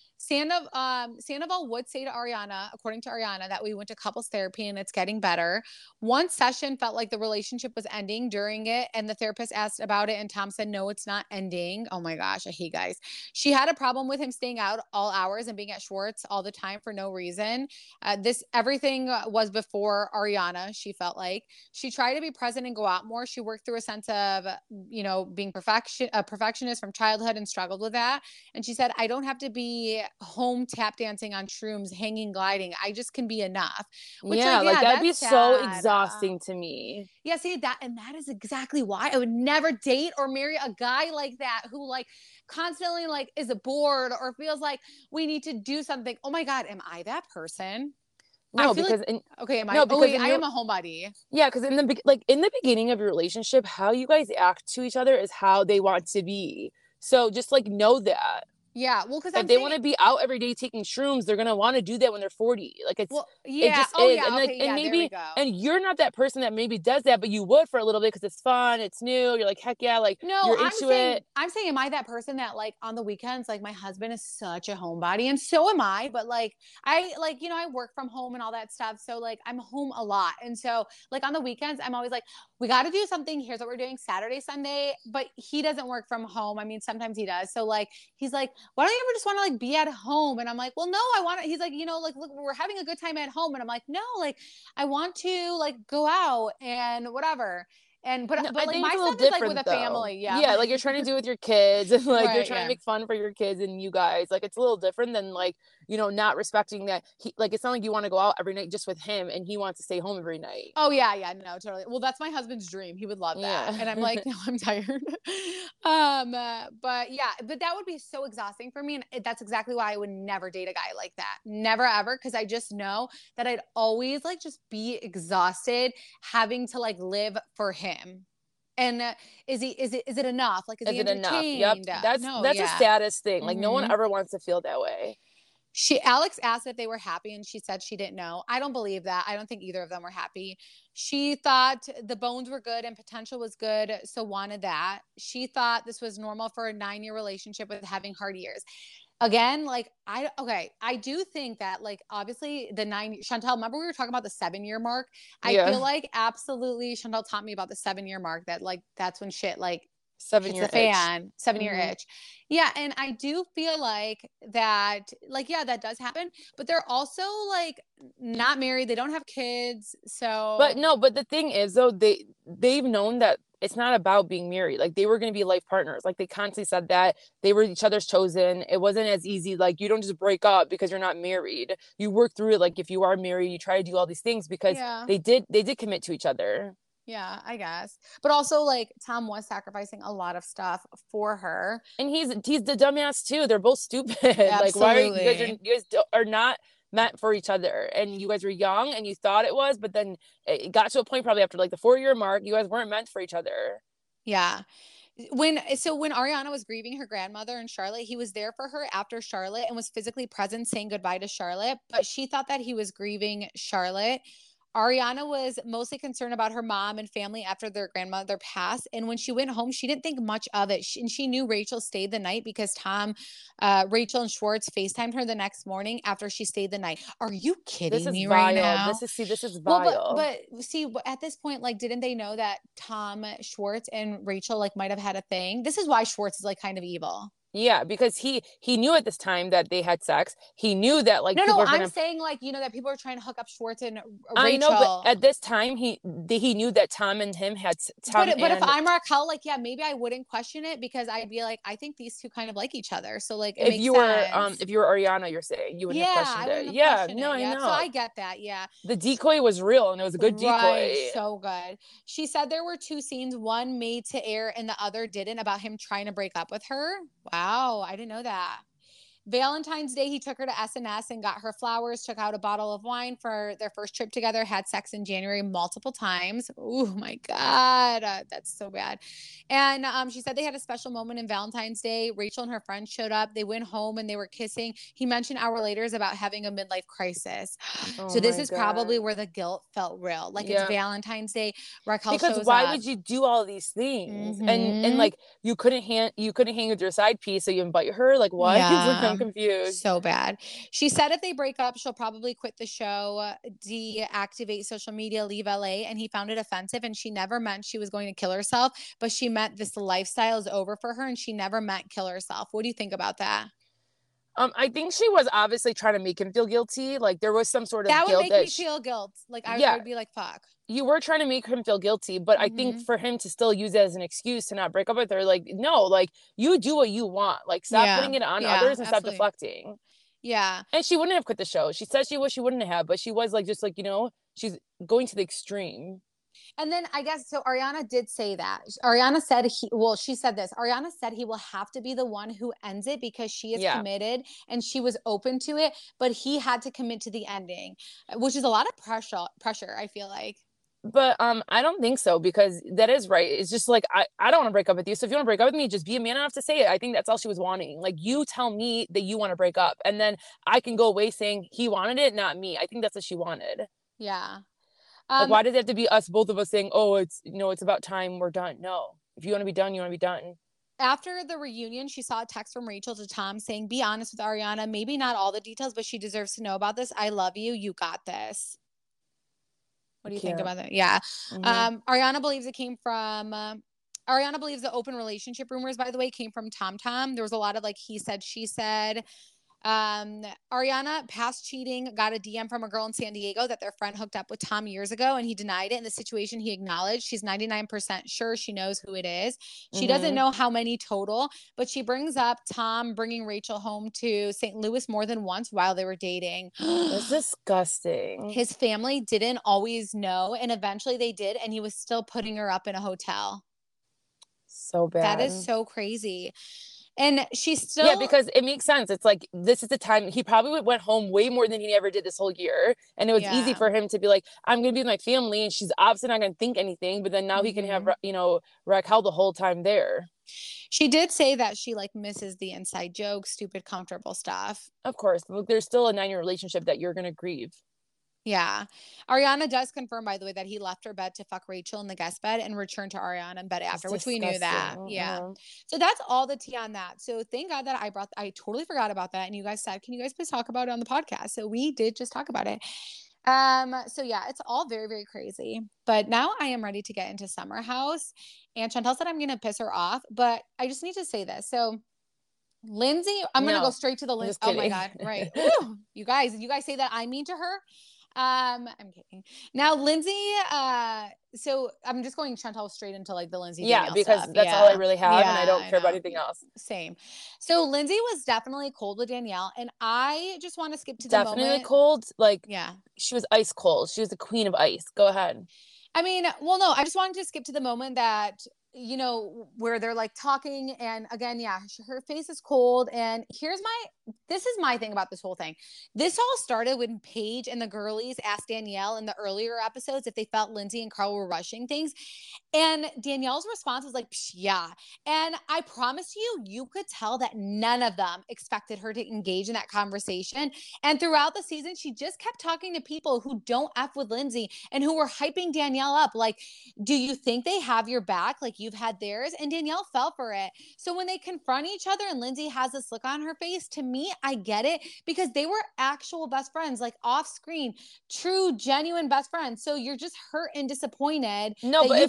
Sandoval would say to Ariana, according to Ariana, that we went to couples therapy and it's getting better. One session felt like the relationship was ending during it, and the therapist asked about it, and Tom said, no, it's not ending. Oh my gosh, I hate guys. She had a problem with him staying out all hours and being at Schwartz all the time for no reason. Everything was before Ariana, she felt like. She tried to be present and go out more. She worked through a sense of, being a perfectionist from childhood and struggled with that. And she said, I don't have to be home tap dancing on shrooms, hanging, gliding. I just can be enough. Which, that'd be sad. So exhausting to me. Yeah, see that, and that is exactly why I would never date or marry a guy like that, who like constantly like is bored or feels like we need to do something. Oh my God, am I that person? No, because I am a homebody. Yeah, because in the beginning of your relationship, how you guys act to each other is how they want to be. So just like know that. Yeah, well, because if they want to be out every day taking shrooms, they're gonna want to do that when they're 40. Like it's, it just is. Yeah, and like, okay, and maybe, and you're not that person that maybe does that, but you would for a little bit because it's fun, it's new. You're like, heck yeah, like you're into it. I'm saying, am I that person that like on the weekends, like my husband is such a homebody, and so am I. But like I work from home and all that stuff, so like I'm home a lot, and so like on the weekends, I'm always like, we got to do something. Here's what we're doing Saturday, Sunday. But he doesn't work from home. I mean, sometimes he does. So like he's like, why don't you ever just want to like be at home? And I'm like, well, no, I want to. He's like, like, look, we're having a good time at home. And I'm like, no, like I want to like go out and whatever. But like my stuff is like with a family. Yeah, like you're trying to do with your kids, and like you're trying to make fun for your kids and you guys. Like it's a little different than like, not respecting that he, like, it's not like you want to go out every night just with him and he wants to stay home every night. Oh yeah, no, totally. Well, that's my husband's dream. He would love that. Yeah. And I'm like, no, I'm tired. But that would be so exhausting for me. And that's exactly why I would never date a guy like that. Never ever. Cause I just know that I'd always like just be exhausted having to like live for him. And is it enough? Like, is he it enough? Yep. That's a status thing. Like no one ever wants to feel that way. Alex asked if they were happy and she said she didn't know. I don't believe that. I don't think either of them were happy. She thought the bones were good and potential was good, so wanted that. She thought this was normal for a 9-year relationship with having hard years. Again, like I do think that, like, obviously the 9, Chantel, remember we were talking about the 7-year mark? I feel like absolutely Chantel taught me about the 7-year mark, that like that's when shit like 7-year fan, 7-year Mhm. itch. Yeah. And I do feel like that, like, yeah, that does happen, but they're also like not married. They don't have kids. But So no, but the thing is though, they've known that it's not about being married. Like they were going to be life partners. Like they constantly said that they were each other's chosen. It wasn't as easy. Like you don't just break up because you're not married. You work through it. Like if you are married, you try to do all these things because yeah. they did commit to each other. Yeah, I guess. But also like Tom was sacrificing a lot of stuff for her. And he's the dumbass too. They're both stupid. Like why are you guys are not meant for each other, and you guys were young and you thought it was, but then it got to a point probably after like the 4-year mark, you guys weren't meant for each other. Yeah. When Ariana was grieving her grandmother in Charlotte, he was there for her after Charlotte and was physically present saying goodbye to Charlotte, but she thought that he was grieving Charlotte. Ariana was mostly concerned about her mom and family after their grandmother passed. And when she went home, she didn't think much of it. And she knew Rachel stayed the night because Rachel and Schwartz FaceTimed her the next morning after she stayed the night. Are you kidding me vile. right now? This is Well, vile. but see, at this point, like, didn't they know that Tom Schwartz and Rachel like might have had a thing? This is why Schwartz is like kind of evil. Yeah, because he knew at this time that they had sex. He knew that like No, I'm saying like, you know, that people are trying to hook up Schwartz and Rachel. I know, but at this time he knew that Tom and him had But if I'm Raquel, like, yeah, maybe I wouldn't question it because I'd be like, I think these two kind of like each other. So like, it if makes you were sense. if you were Ariana, you're saying you wouldn't have questioned it. Yeah, no, I know. So I get that. Yeah. The decoy was real and it was a good decoy. So good. She said there were 2 scenes, one made to air and the other didn't, about him trying to break up with her. Wow, I didn't know that. Valentine's Day, he took her to S&S and got her flowers, took out a bottle of wine for their first trip together, had sex in January multiple times. Oh my God, that's so bad. And she said they had a special moment in Valentine's Day. Rachel and her friends showed up. They went home and they were kissing. He mentioned hour later about having a midlife crisis. So this is probably where the guilt felt real. Like it's Valentine's Day. Raquel because shows why up. would you do all these things? And like you couldn't hang with your side piece, so you invite her. Like what? Yeah. I'm confused. So bad. She said if they break up, she'll probably quit the show, deactivate social media, leave LA. And he found it offensive. And she never meant she was going to kill herself, but she meant this lifestyle is over for her. And she never meant kill herself. What do you think about that? I think she was obviously trying to make him feel guilty. Like there was some sort of that guilt would make me feel guilt. Like I would be like, fuck. You were trying to make him feel guilty, but I think for him to still use it as an excuse to not break up with her, like, no, like you do what you want. Like stop putting it on others and stop deflecting. Yeah. And she wouldn't have quit the show. She said she wouldn't have, but she was like, just like, you know, she's going to the extreme. And then I guess, so Ariana did say that. Ariana said she said this. Ariana said he will have to be the one who ends it because she is committed and she was open to it, but he had to commit to the ending, which is a lot of pressure, I feel like. But I don't think so, because that is right. It's just like, I don't want to break up with you. So if you want to break up with me, just be a man enough to say it. I think that's all she was wanting. Like, you tell me that you want to break up, and then I can go away saying he wanted it, not me. I think that's what she wanted. Yeah. Like, why does it have to be us, both of us, saying, oh, it's, you know, it's about time we're done? No. If you want to be done, you want to be done. After the reunion, she saw a text from Rachel to Tom saying, be honest with Ariana. Maybe not all the details, but she deserves to know about this. I love you. You got this. What do you think about that? Yeah. Ariana believes it came from Ariana believes the open relationship rumors, by the way, came from Tom. There was a lot of like he said, she said. Ariana, past cheating, got a DM from a girl in San Diego that their friend hooked up with Tom years ago, and he denied it. In the situation, he acknowledged. She's 99% sure she knows who it is. She doesn't know how many total, but she brings up Tom bringing Rachel home to St. Louis more than once while they were dating. That's disgusting. His family didn't always know, and eventually they did, and he was still putting her up in a hotel. So bad. That is so crazy. And she's still. Yeah, because it makes sense. It's like, this is the time he probably went home way more than he ever did this whole year. And it was easy for him to be like, I'm going to be with my family. And she's obviously not going to think anything. But then now he can have, you know, Raquel the whole time there. She did say that she like misses the inside jokes, stupid, comfortable stuff. Of course. Look, there's still a 9-year relationship that you're going to grieve. Yeah. Ariana does confirm, by the way, that he left her bed to fuck Rachel in the guest bed and returned to Ariana in bed after, which we knew that. Yeah. So that's all the tea on that. So thank God that I totally forgot about that. And you guys said, can you guys please talk about it on the podcast? So we did just talk about it. So yeah, it's all very, very crazy. But now I am ready to get into Summer House. And Chantel said I'm going to piss her off, but I just need to say this. So Lindsay, I'm going to go straight to the Lindsay. Oh my God. Right. Ooh, you guys say that I'm mean to her. I'm kidding. Now, Lindsay, so I'm just going Chantel straight into like the Lindsay. Yeah, because stuff. That's all I really have, and I don't care about anything else. Same. So Lindsay was definitely cold with Danielle, and I just want to skip to the definitely moment. Cold. Like, she was ice cold. She was the queen of ice. Go ahead. I mean, well, no, I just wanted to skip to the moment that, you know, where they're like talking, and again, her face is cold. And this is my thing about this whole thing. This all started when Paige and the girlies asked Danielle in the earlier episodes if they felt Lindsay and Carl were rushing things. And Danielle's response was like, yeah. And I promise you could tell that none of them expected her to engage in that conversation. And throughout the season, she just kept talking to people who don't F with Lindsay and who were hyping Danielle up. Like, do you think they have your back? Like you've had theirs? And Danielle fell for it. So when they confront each other and Lindsay has this look on her face, to me, I get it, because they were actual best friends, like off screen, true, genuine best friends. So you're just hurt and disappointed. No, but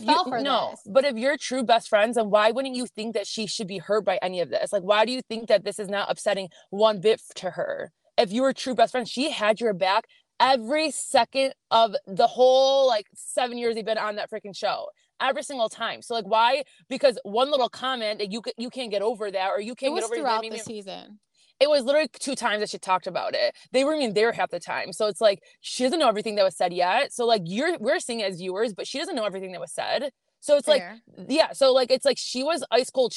if you're true best friends, then why wouldn't you think that she should be hurt by any of this? Like, why do you think that this is not upsetting one bit to her? If you were true best friends, she had your back every second of the whole like 7 years they've been on that freaking show. Every single time. So like, why? Because one little comment that you can't get over that, or you can't get over throughout the season. It was literally 2 times that she talked about it. They weren't even there half the time. So it's like, she doesn't know everything that was said yet. So like, we're seeing it as viewers, but she doesn't know everything that was said. So it's Fair. like, yeah. So like, it's like, she was ice cold.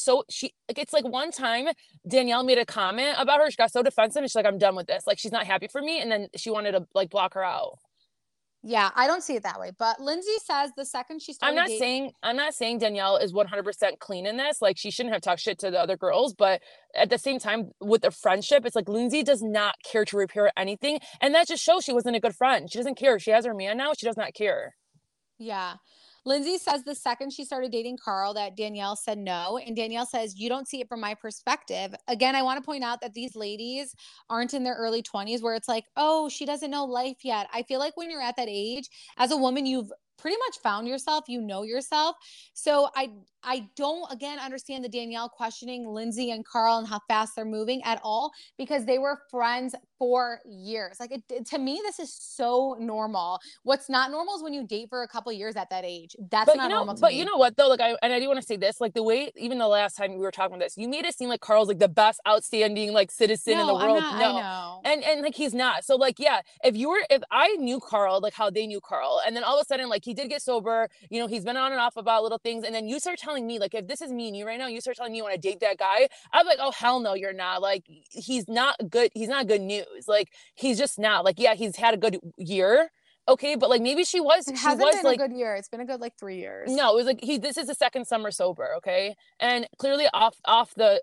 It's like one time Danielle made a comment about her. She got so defensive and she's like, I'm done with this. Like, she's not happy for me. And then she wanted to like block her out. Yeah, I don't see it that way. But Lindsay says the second she started I'm not saying Danielle is 100% clean in this. Like, she shouldn't have talked shit to the other girls. But at the same time, with the friendship, it's like Lindsay does not care to repair anything. And that just shows she wasn't a good friend. She doesn't care. She has her man now. She does not care. Yeah. Lindsay says the second she started dating Carl that Danielle said no. And Danielle says, you don't see it from my perspective. Again, I want to point out that these ladies aren't in their early 20s where it's like, oh, she doesn't know life yet. I feel like when you're at that age, as a woman, you've pretty much found yourself, you know yourself. So I don't, again, understand the Danielle questioning Lindsay and Carl and how fast they're moving at all, because they were friends for years. Like, to me, this is so normal. What's not normal is when you date for a couple of years at that age. That's not normal to me. But you know what, though? Like, I do want to say this, like, the way, even the last time we were talking about this, you made it seem like Carl's like the best outstanding like citizen in the world. I know. And like, he's not. So like, yeah, if I knew Carl, like how they knew Carl, and then all of a sudden, like, he did get sober, you know, he's been on and off about little things, and then you start telling me, like, if this is me and you right now, you start telling me you want to date that guy, I'm like, oh hell no, you're not. Like, he's not good news. Like, he's just not. Like, yeah, he's had a good year, okay, but like, maybe she hasn't been like a good year. It's been a good like 3 years. No, it was like this is the second summer sober, okay, and clearly off the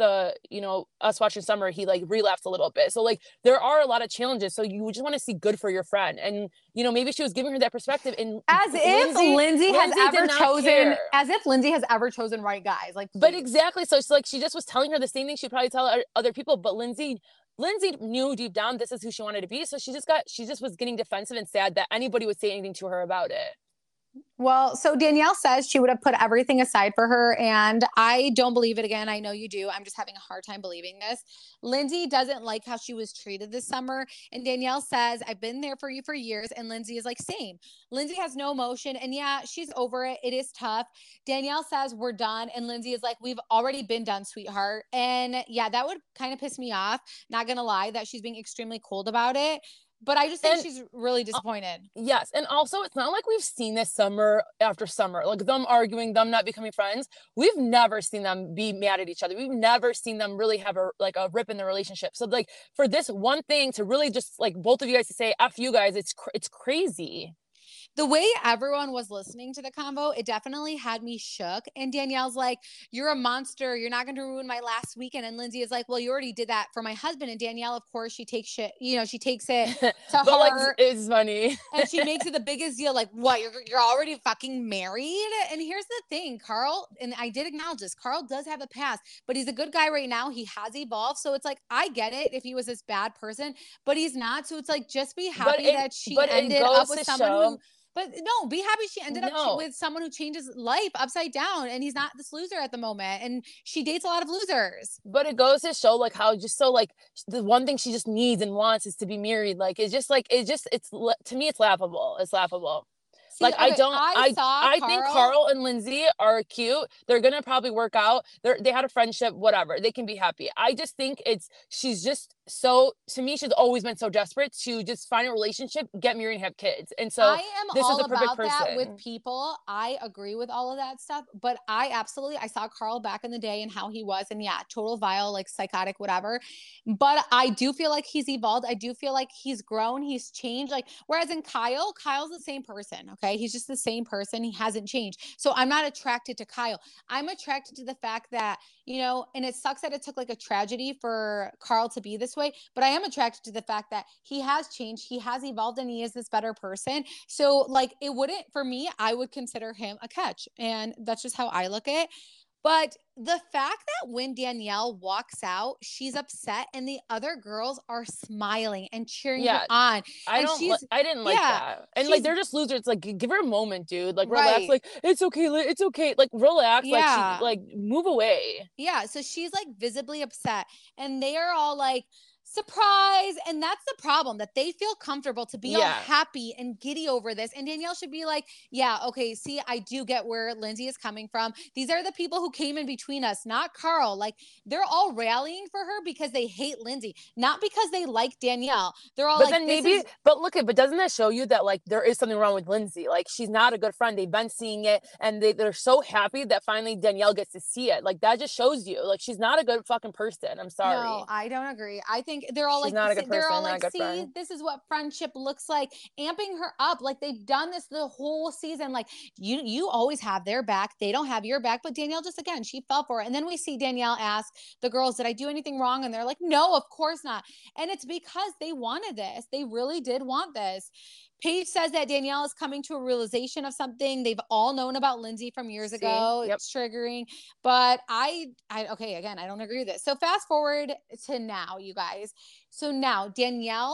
you know, us watching Summer, he like relapsed a little bit. So like, there are a lot of challenges. So you just want to see good for your friend, and you know, maybe she was giving her that perspective. And as if Lindsay has ever chosen right guys, like, but exactly. So it's like, she just was telling her the same thing she'd probably tell other people, but Lindsay knew deep down this is who she wanted to be. So she just was getting defensive and sad that anybody would say anything to her about it. Well, so Danielle says she would have put everything aside for her, and I don't believe it. Again, I know you do. I'm just having a hard time believing this. Lindsay doesn't like how she was treated this summer, and Danielle says, I've been there for you for years, and Lindsay is like, same. Lindsay has no emotion, and yeah, she's over it. It is tough. Danielle says, we're done, and Lindsay is like, we've already been done, sweetheart. And yeah, that would kind of piss me off. Not gonna lie, that she's being extremely cold about it. But I just think she's really disappointed. Yes. And also, it's not like we've seen this summer after summer, like them arguing, them not becoming friends. We've never seen them be mad at each other. We've never seen them really have a rip in the relationship. So like for this one thing to really just like both of you guys to say, F you guys, it's crazy. The way everyone was listening to the convo, it definitely had me shook. And Danielle's like, you're a monster. You're not going to ruin my last weekend. And Lindsay is like, well, you already did that for my husband. And Danielle, of course, she takes shit, she takes it to but her. Like, it's funny. And she makes it the biggest deal. Like, what? You're already fucking married? And here's the thing, Carl, and I did acknowledge this, Carl does have a past, but he's a good guy right now. He has evolved. So it's like, I get it if he was this bad person, but he's not. So it's like, just be happy that she ended up with someone who... But no, be happy she ended up with someone who changes life upside down, and he's not this loser at the moment. And she dates a lot of losers. But it goes to show like how just so like the one thing she just needs and wants is to be married. Like it's to me it's laughable. It's laughable. See, like okay, I think Carl and Lindsay are cute. They're gonna probably work out. They had a friendship, whatever. They can be happy. I just think she's just so, to me, she's always been so desperate to just find a relationship, get married, and have kids. And so I am this all is the perfect about person. That with people. I agree with all of that stuff, but I saw Carl back in the day and how he was, and yeah, total vile, like psychotic, whatever. But I do feel like he's evolved. I do feel like he's grown, he's changed. Like, whereas in Kyle's the same person. Okay. He's just the same person. He hasn't changed. So I'm not attracted to Kyle. I'm attracted to the fact that, and it sucks that it took like a tragedy for Carl to be this way, but I am attracted to the fact that he has changed, he has evolved, and he is this better person. So like it wouldn't, for me, I would consider him a catch, and that's just how I look at it. But the fact that when Danielle walks out, she's upset and the other girls are smiling and cheering her on. I didn't like that. And like, they're just losers. It's like, give her a moment, dude. Like, relax. Like, it's okay. It's okay. Like, relax. Yeah. Like, move away. Yeah. So she's like visibly upset, and they are all like, surprise. And that's the problem, that they feel comfortable to be all happy and giddy over this. And Danielle should be like, yeah, okay, see, I do get where Lindsay is coming from. These are the people who came in between us, not Carl. Like, they're all rallying for her because they hate Lindsay, not because they like Danielle. They're all but like, but doesn't that show you that like there is something wrong with Lindsay? Like, she's not a good friend. They've been seeing it, and they're so happy that finally Danielle gets to see it. Like, that just shows you like she's not a good fucking person. I'm sorry. No, I don't agree. I think they're all see, friend. This is what friendship looks like, amping her up. Like, they've done this the whole season. Like, you always have their back. They don't have your back. But Danielle just, again, she fell for it. And then we see Danielle ask the girls, did I do anything wrong? And they're like, no, of course not. And it's because they wanted this. They really did want this. Paige says that Danielle is coming to a realization of something they've all known about Lindsay from years ago. Yep. It's triggering, but okay, again, I don't agree with this. So fast forward to now, you guys. So now Danielle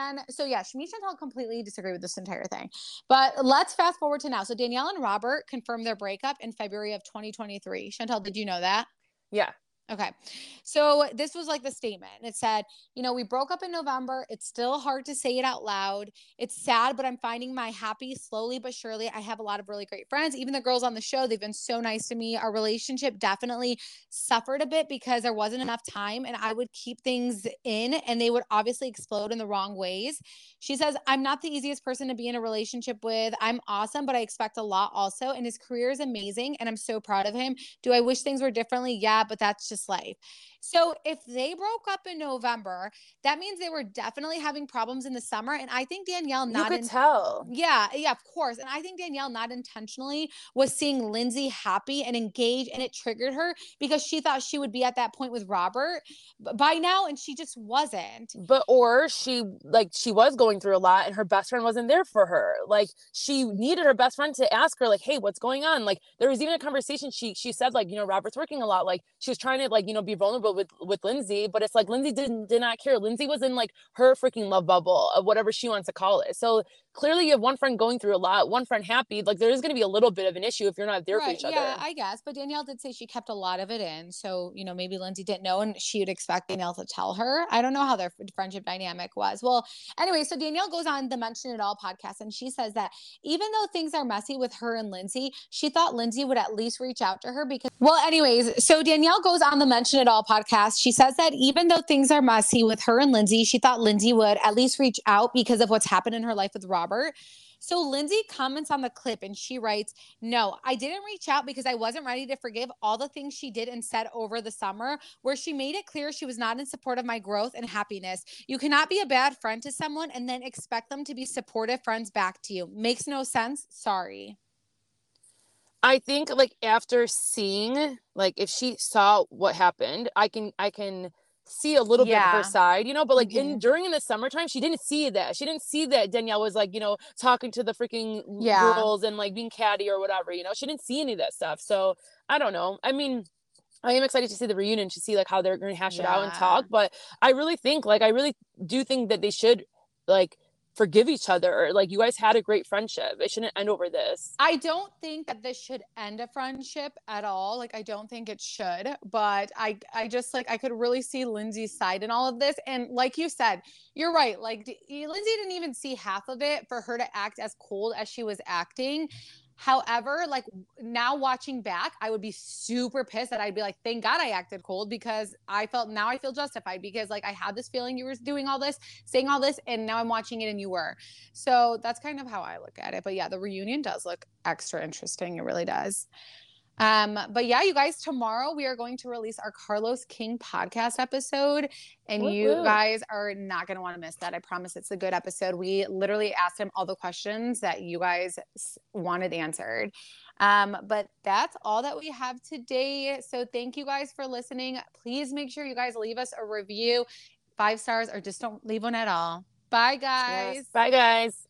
Shmi and Chantal completely disagree with this entire thing, but let's fast forward to now. So Danielle and Robert confirmed their breakup in February of 2023. Chantal, did you know that? Yeah. Okay. So this was like the statement. It said, we broke up in November. It's still hard to say it out loud. It's sad, but I'm finding my happy slowly but surely. I have a lot of really great friends. Even the girls on the show, they've been so nice to me. Our relationship definitely suffered a bit because there wasn't enough time, and I would keep things in and they would obviously explode in the wrong ways. She says, I'm not the easiest person to be in a relationship with. I'm awesome, but I expect a lot also. And his career is amazing, and I'm so proud of him. Do I wish things were differently? Yeah, but that's just life. So if they broke up in November, that means they were definitely having problems in the summer. And I think Danielle you could tell. Yeah, of course. And I think Danielle not intentionally was seeing Lindsay happy and engaged, and it triggered her because she thought she would be at that point with Robert by now, and she just wasn't. Or she was going through a lot, and her best friend wasn't there for her. Like, she needed her best friend to ask her, like, hey, what's going on? Like, there was even a conversation she said, like, Robert's working a lot. Like, she was trying to, like, be vulnerable with Lindsay, but it's like Lindsay did not care. Lindsay was in like her freaking love bubble of whatever she wants to call it. So clearly you have one friend going through a lot, one friend happy. Like there is going to be a little bit of an issue if you're not there for each other. Yeah, I guess. But Danielle did say she kept a lot of it in. So, maybe Lindsay didn't know and she would expect Danielle to tell her. I don't know how their friendship dynamic was. Well, anyway, so Danielle goes on the Mention It All podcast and she says that even though things are messy with her and Lindsay, she thought Lindsay would at least reach out to her because, well, anyways, so Danielle goes on the Mention It All podcast. She says that even though things are messy with her and Lindsay, she thought Lindsay would at least reach out because of what's happened in her life with Robert. So Lindsay comments on the clip and she writes, "No, I didn't reach out because I wasn't ready to forgive all the things she did and said over the summer where she made it clear she was not in support of my growth and happiness. You cannot be a bad friend to someone and then expect them to be supportive friends back to you. Makes no sense. Sorry." I think like after seeing, like if she saw what happened, I can see a little bit of her side, but like during the summertime, she didn't see that. She didn't see that Danielle was like, talking to the freaking girls and like being catty or whatever, she didn't see any of that stuff. So I don't know. I mean, I am excited to see the reunion, to see like how they're going to hash it out and talk. But I really do think that they should like forgive each other. Like you guys had a great friendship. It shouldn't end over this. I don't think that this should end a friendship at all. Like I don't think it should, but I just like I could really see Lindsay's side in all of this. And like you said, you're right. Like Lindsay didn't even see half of it for her to act as cold as she was acting. However, like now watching back, I would be super pissed that I'd be like, thank God I acted cold because I feel justified because like I had this feeling you were doing all this, saying all this, and now I'm watching it and you were. So that's kind of how I look at it. But yeah, the reunion does look extra interesting. It really does. But yeah, you guys, tomorrow we are going to release our Carlos King podcast episode and you guys are not going to want to miss that. I promise it's a good episode. We literally asked him all the questions that you guys wanted answered. But that's all that we have today. So thank you guys for listening. Please make sure you guys leave us a review, 5 stars, or just don't leave one at all. Bye guys. Yes. Bye guys.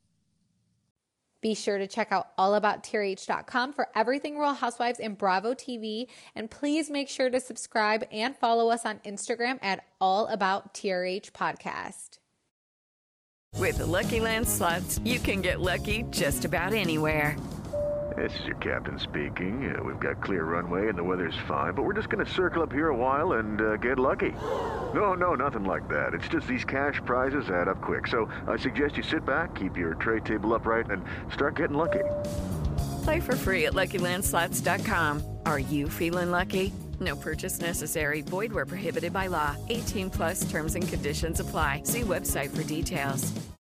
Be sure to check out allabouttrh.com for everything Real Housewives and Bravo TV. And please make sure to subscribe and follow us on Instagram at allabouttrh podcast. With the Lucky Land Slots, you can get lucky just about anywhere. This is your captain speaking. We've got clear runway and the weather's fine, but we're just going to circle up here a while and get lucky. No, nothing like that. It's just these cash prizes add up quick. So I suggest you sit back, keep your tray table upright, and start getting lucky. Play for free at LuckyLandSlots.com. Are you feeling lucky? No purchase necessary. Void where prohibited by law. 18+ terms and conditions apply. See website for details.